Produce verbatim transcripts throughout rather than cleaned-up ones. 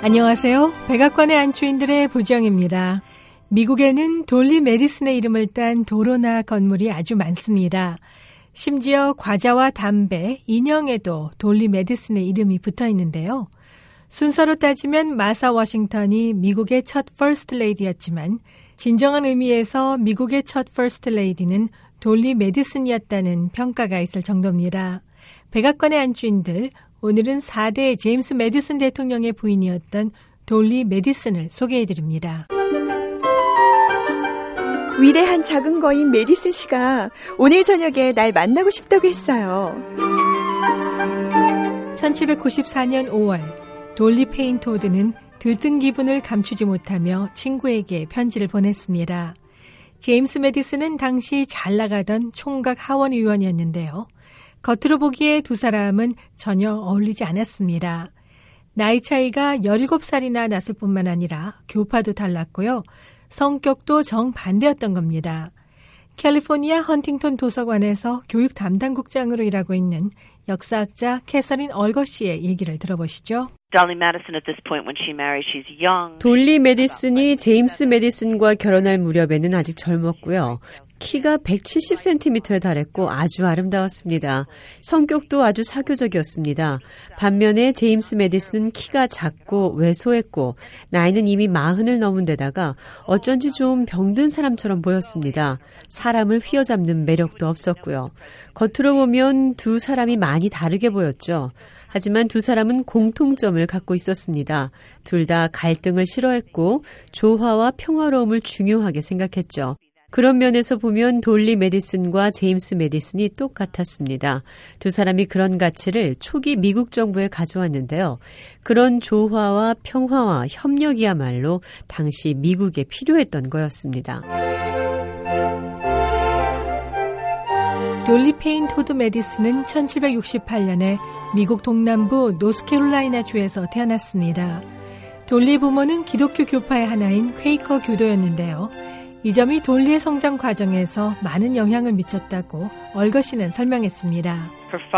안녕하세요. 백악관의 안주인들의 부정입니다. 미국에는 돌리 메디슨의 이름을 딴 도로나 건물이 아주 많습니다. 심지어 과자와 담배, 인형에도 돌리 메디슨의 이름이 붙어 있는데요. 순서로 따지면 마사 워싱턴이 미국의 첫 퍼스트 레이디였지만 진정한 의미에서 미국의 첫 퍼스트 레이디는 돌리 메디슨이었다는 평가가 있을 정도입니다. 백악관의 안주인들, 오늘은 사 대 제임스 메디슨 대통령의 부인이었던 돌리 메디슨을 소개해드립니다. 위대한 작은 거인 메디슨 씨가 오늘 저녁에 날 만나고 싶다고 했어요. 천칠백구십사 년 오월, 돌리 페인 토드는 들뜬 기분을 감추지 못하며 친구에게 편지를 보냈습니다. 제임스 메디슨은 당시 잘 나가던 총각 하원 의원이었는데요. 겉으로 보기에 두 사람은 전혀 어울리지 않았습니다. 나이 차이가 열일곱 살이나 났을 뿐만 아니라 교파도 달랐고요. 성격도 정반대였던 겁니다. 캘리포니아 헌팅턴 도서관에서 교육 담당국장으로 일하고 있는 역사학자 캐서린 얼거시의 얘기를 들어보시죠. 돌리 메디슨이 제임스 메디슨과 결혼할 무렵에는 아직 젊었고요. 키가 백칠십 센티미터에 달했고 아주 아름다웠습니다. 성격도 아주 사교적이었습니다. 반면에 제임스 메디슨은 키가 작고 왜소했고 나이는 이미 마흔을 넘은 데다가 어쩐지 좀 병든 사람처럼 보였습니다. 사람을 휘어잡는 매력도 없었고요. 겉으로 보면 두 사람이 많이 다르게 보였죠. 하지만 두 사람은 공통점을 갖고 있었습니다. 둘 다 갈등을 싫어했고 조화와 평화로움을 중요하게 생각했죠. 그런 면에서 보면 돌리 메디슨과 제임스 메디슨이 똑같았습니다. 두 사람이 그런 가치를 초기 미국 정부에 가져왔는데요. 그런 조화와 평화와 협력이야말로 당시 미국에 필요했던 거였습니다. 돌리 페인 토드 메디슨은 천칠백육십팔 년에 미국 동남부 노스캐롤라이나 주에서 태어났습니다. 돌리 부모는 기독교 교파의 하나인 퀘이커 교도였는데요. 이 점이 돌리의 성장 과정에서 많은 영향을 미쳤다고 얼거시는 설명했습니다.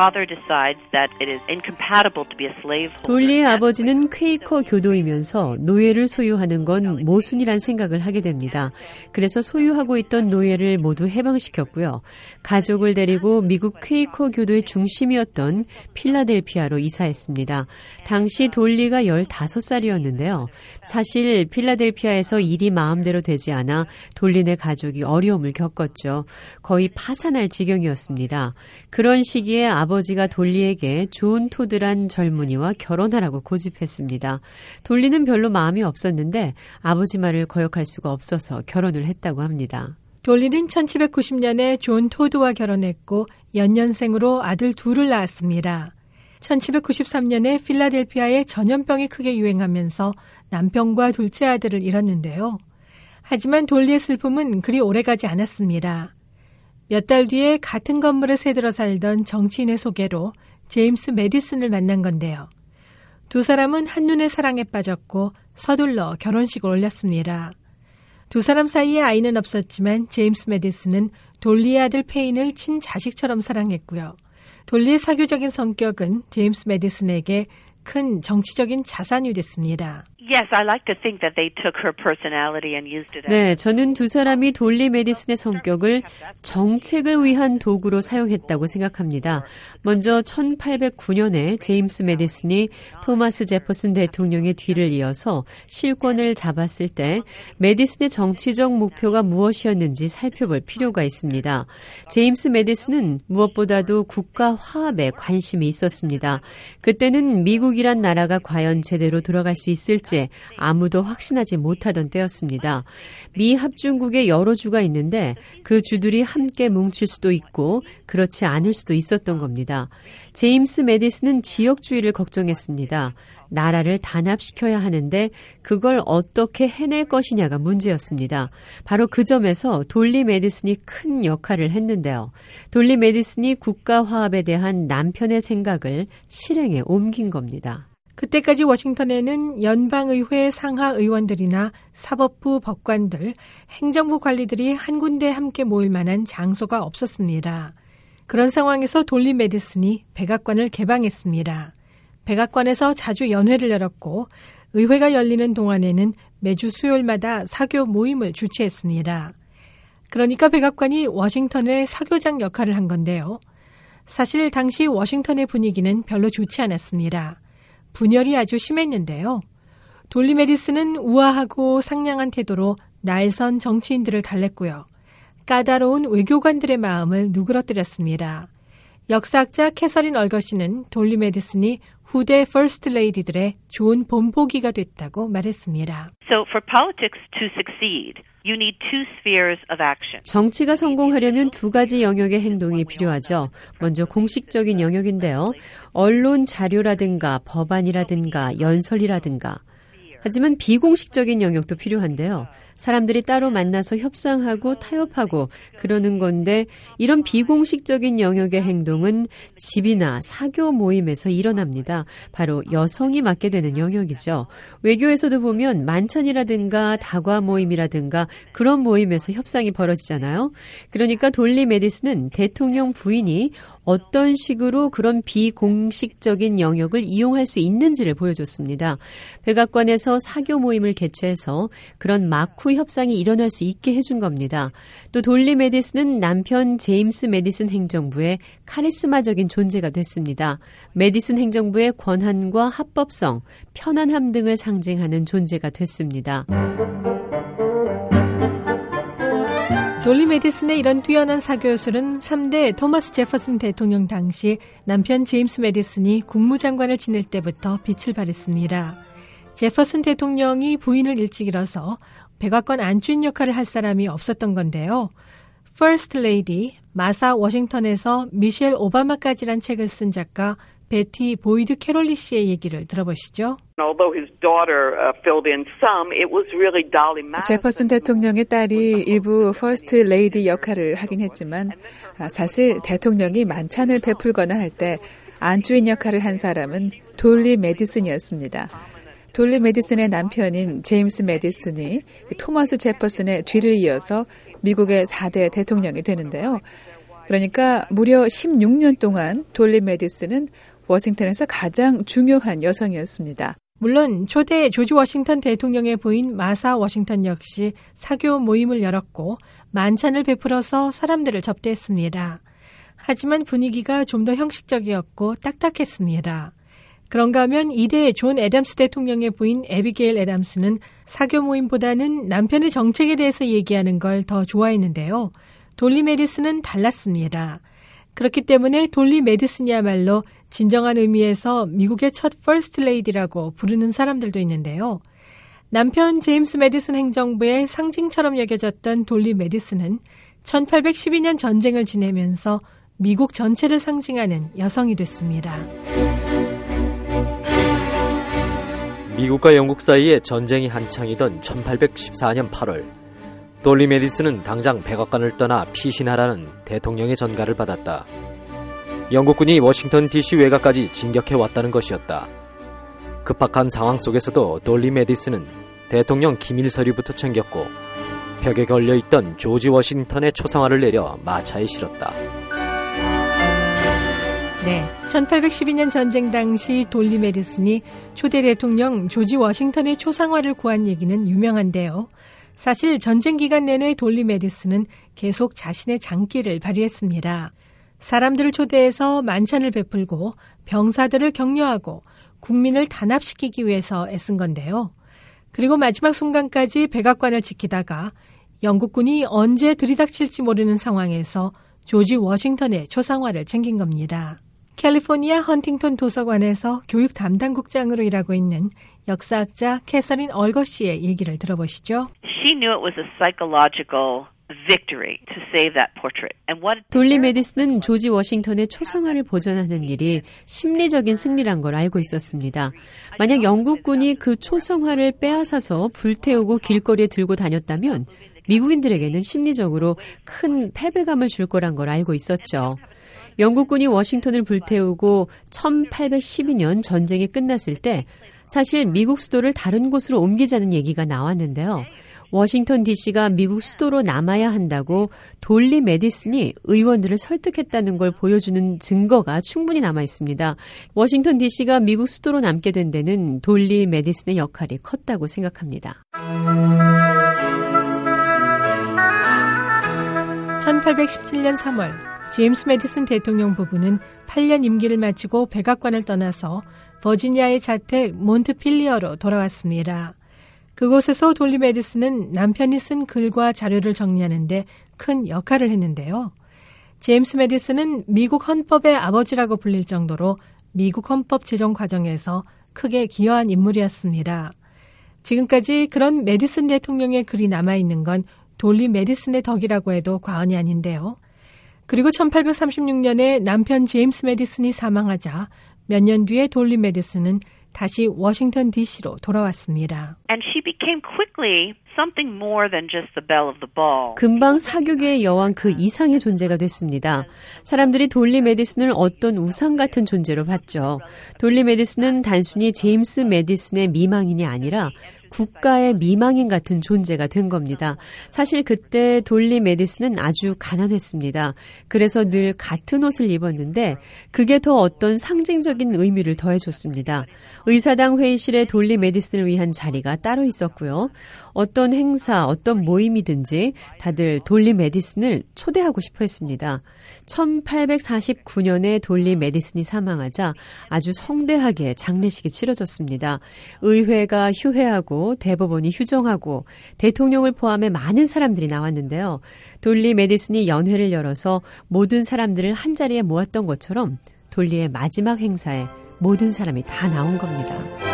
돌리의 아버지는 퀘이커 교도이면서 노예를 소유하는 건 모순이란 생각을 하게 됩니다. 그래서 소유하고 있던 노예를 모두 해방시켰고요. 가족을 데리고 미국 퀘이커 교도의 중심이었던 필라델피아로 이사했습니다. 당시 돌리가 열다섯 살이었는데요. 사실 필라델피아에서 일이 마음대로 되지 않아 돌리네 가족이 어려움을 겪었죠. 거의 파산할 지경이었습니다. 그런 시기에 아버지가 돌리에게 존 토드란 젊은이와 결혼하라고 고집했습니다. 돌리는 별로 마음이 없었는데 아버지 말을 거역할 수가 없어서 결혼을 했다고 합니다. 돌리는 천칠백구십 년에 존 토드와 결혼했고 연년생으로 아들 둘을 낳았습니다. 천칠백구십삼 년에 필라델피아에 전염병이 크게 유행하면서 남편과 둘째 아들을 잃었는데요. 하지만 돌리의 슬픔은 그리 오래가지 않았습니다. 몇 달 뒤에 같은 건물에 새들어 살던 정치인의 소개로 제임스 메디슨을 만난 건데요. 두 사람은 한눈에 사랑에 빠졌고 서둘러 결혼식을 올렸습니다. 두 사람 사이에 아이는 없었지만 제임스 메디슨은 돌리의 아들 페인을 친자식처럼 사랑했고요. 돌리의 사교적인 성격은 제임스 메디슨에게 큰 정치적인 자산이 됐습니다. 네, 저는 두 사람이 돌리 메디슨의 성격을 정책을 위한 도구로 사용했다고 생각합니다. 먼저 천팔백구 년에 제임스 메디슨이 토마스 제퍼슨 대통령의 뒤를 이어서 실권을 잡았을 때 메디슨의 정치적 목표가 무엇이었는지 살펴볼 필요가 있습니다. 제임스 메디슨은 무엇보다도 국가 화합에 관심이 있었습니다. 그때는 미국이란 나라가 과연 제대로 돌아갈 수 있을지 아무도 확신하지 못하던 때였습니다. 미 합중국에 여러 주가 있는데 그 주들이 함께 뭉칠 수도 있고 그렇지 않을 수도 있었던 겁니다. 제임스 메디슨은 지역주의를 걱정했습니다. 나라를 단합시켜야 하는데 그걸 어떻게 해낼 것이냐가 문제였습니다. 바로 그 점에서 돌리 메디슨이 큰 역할을 했는데요. 돌리 메디슨이 국가 화합에 대한 남편의 생각을 실행에 옮긴 겁니다. 그때까지 워싱턴에는 연방의회 상하 의원들이나 사법부 법관들, 행정부 관리들이 한 군데 함께 모일 만한 장소가 없었습니다. 그런 상황에서 돌리 메디슨이 백악관을 개방했습니다. 백악관에서 자주 연회를 열었고 의회가 열리는 동안에는 매주 수요일마다 사교 모임을 주최했습니다. 그러니까 백악관이 워싱턴의 사교장 역할을 한 건데요. 사실 당시 워싱턴의 분위기는 별로 좋지 않았습니다. 분열이 아주 심했는데요. 돌리 메디슨은 우아하고 상냥한 태도로 날선 정치인들을 달랬고요. 까다로운 외교관들의 마음을 누그러뜨렸습니다. 역사학자 캐서린 얼거시는 돌리 메디슨이 후대 퍼스트 레이디들의 좋은 본보기가 됐다고 말했습니다. So for politics to succeed, you need two spheres of action. 정치가 성공하려면 두 가지 영역의 행동이 필요하죠. 먼저 공식적인 영역인데요. 언론 자료라든가 법안이라든가 연설이라든가. 하지만 비공식적인 영역도 필요한데요. 사람들이 따로 만나서 협상하고 타협하고 그러는 건데 이런 비공식적인 영역의 행동은 집이나 사교 모임에서 일어납니다. 바로 여성이 맡게 되는 영역이죠. 외교에서도 보면 만찬이라든가 다과 모임이라든가 그런 모임에서 협상이 벌어지잖아요. 그러니까 돌리 메디슨은 대통령 부인이 어떤 식으로 그런 비공식적인 영역을 이용할 수 있는지를 보여줬습니다. 백악관에서 사교 모임을 개최해서 그런 마쿠 협상이 일어날 수 있게 해준 겁니다. 또 돌리 메디슨은 남편 제임스 메디슨 행정부의 카리스마적인 존재가 됐습니다. 메디슨 행정부의 권한과 합법성, 편안함 등을 상징하는 존재가 됐습니다. 돌리 메디슨의 이런 뛰어난 사교술은 삼 대 토마스 제퍼슨 대통령 당시 남편 제임스 메디슨이 국무장관을 지낼 때부터 빛을 발했습니다. 제퍼슨 대통령이 부인을 일찍 잃어서 백악관 안주인 역할을 할 사람이 없었던 건데요. First Lady, 마사 워싱턴에서 미셸 오바마까지란 책을 쓴 작가 베티 보이드 캐롤리 씨의 얘기를 들어보시죠. 제퍼슨 대통령의 딸이 일부 퍼스트 레이디 역할을 하긴 했지만 사실 대통령이 만찬을 베풀거나 할 때 안주인 역할을 한 사람은 돌리 메디슨이었습니다. 돌리 메디슨의 남편인 제임스 메디슨이 토마스 제퍼슨의 뒤를 이어서 미국의 사 대 대통령이 되는데요. 그러니까 무려 십육 년 동안 돌리 메디슨은 워싱턴에서 가장 중요한 여성이었습니다. 물론 초대 조지 워싱턴 대통령의 부인 마사 워싱턴 역시 사교 모임을 열었고 만찬을 베풀어서 사람들을 접대했습니다. 하지만 분위기가 좀 더 형식적이었고 딱딱했습니다. 그런가 하면 이대 존 애담스 대통령의 부인 애비게일 애담스는 사교 모임보다는 남편의 정책에 대해서 얘기하는 걸 더 좋아했는데요. 돌리 메디슨은 달랐습니다. 그렇기 때문에 돌리 메디슨이야말로 진정한 의미에서 미국의 첫 퍼스트 레이디라고 부르는 사람들도 있는데요. 남편 제임스 메디슨 행정부의 상징처럼 여겨졌던 돌리 메디슨은 천팔백십이 년 전쟁을 지내면서 미국 전체를 상징하는 여성이 됐습니다. 미국과 영국 사이에 전쟁이 한창이던 천팔백십사 년 팔월, 돌리 메디슨은 당장 백악관을 떠나 피신하라는 대통령의 전가를 받았다. 영국군이 워싱턴 디씨 외곽까지 진격해 왔다는 것이었다. 급박한 상황 속에서도 돌리 메디슨은 대통령 기밀 서류부터 챙겼고 벽에 걸려있던 조지 워싱턴의 초상화를 내려 마차에 실었다. 네, 천팔백십이 년 전쟁 당시 돌리 메디슨이 초대 대통령 조지 워싱턴의 초상화를 구한 얘기는 유명한데요. 사실 전쟁 기간 내내 돌리 메디슨은 계속 자신의 장기를 발휘했습니다. 사람들을 초대해서 만찬을 베풀고 병사들을 격려하고 국민을 단합시키기 위해서 애쓴 건데요. 그리고 마지막 순간까지 백악관을 지키다가 영국군이 언제 들이닥칠지 모르는 상황에서 조지 워싱턴의 초상화를 챙긴 겁니다. 캘리포니아 헌팅턴 도서관에서 교육 담당국장으로 일하고 있는 역사학자 캐서린 얼거시의 얘기를 들어보시죠. She knew it was a psychological victory to save that portrait. And what 돌리 메디슨은 조지 워싱턴의 초상화를 보존하는 일이 심리적인 승리란 걸 알고 있었습니다. 만약 영국군이 그 초상화를 빼앗아서 불태우고 길거리에 들고 다녔다면 미국인들에게는 심리적으로 큰 패배감을 줄 거란 걸 알고 있었죠. 영국군이 워싱턴을 불태우고 천팔백십이 년 전쟁이 끝났을 때 사실 미국 수도를 다른 곳으로 옮기자는 얘기가 나왔는데요. 워싱턴 디씨가 미국 수도로 남아야 한다고 돌리 메디슨이 의원들을 설득했다는 걸 보여주는 증거가 충분히 남아 있습니다. 워싱턴 디씨가 미국 수도로 남게 된 데는 돌리 메디슨의 역할이 컸다고 생각합니다. 천팔백십칠 년 삼월 제임스 메디슨 대통령 부부는 팔 년 임기를 마치고 백악관을 떠나서 버지니아의 자택 몬트필리어로 돌아왔습니다. 그곳에서 돌리 메디슨은 남편이 쓴 글과 자료를 정리하는 데 큰 역할을 했는데요. 제임스 메디슨은 미국 헌법의 아버지라고 불릴 정도로 미국 헌법 제정 과정에서 크게 기여한 인물이었습니다. 지금까지 그런 메디슨 대통령의 글이 남아있는 건 돌리 메디슨의 덕이라고 해도 과언이 아닌데요. 그리고 천팔백삼십육 년에 남편 제임스 메디슨이 사망하자 몇 년 뒤에 돌리 메디슨은 다시 워싱턴 디씨로 돌아왔습니다. And she became quickly something more than just the belle of the ball. 금방 사교계의 여왕 그 이상의 존재가 됐습니다. 사람들이 돌리 메디슨을 어떤 우상 같은 존재로 봤죠. 돌리 메디슨은 단순히 제임스 메디슨의 미망인이 아니라 국가의 미망인 같은 존재가 된 겁니다. 사실 그때 돌리 메디슨은 아주 가난했습니다. 그래서 늘 같은 옷을 입었는데 그게 더 어떤 상징적인 의미를 더해줬습니다. 의사당 회의실에 돌리 메디슨을 위한 자리가 따로 있었고요. 어떤 행사, 어떤 모임이든지 다들 돌리 메디슨을 초대하고 싶어 했습니다. 천팔백사십구 년에 돌리 메디슨이 사망하자 아주 성대하게 장례식이 치러졌습니다. 의회가 휴회하고 대법원이 휴정하고 대통령을 포함해 많은 사람들이 나왔는데요. 돌리 메디슨이 연회를 열어서 모든 사람들을 한자리에 모았던 것처럼 돌리의 마지막 행사에 모든 사람이 다 나온 겁니다.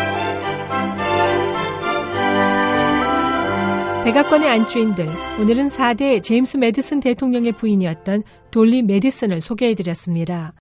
백악관의 안주인들, 오늘은 사 대 제임스 메디슨 대통령의 부인이었던 돌리 메디슨을 소개해드렸습니다.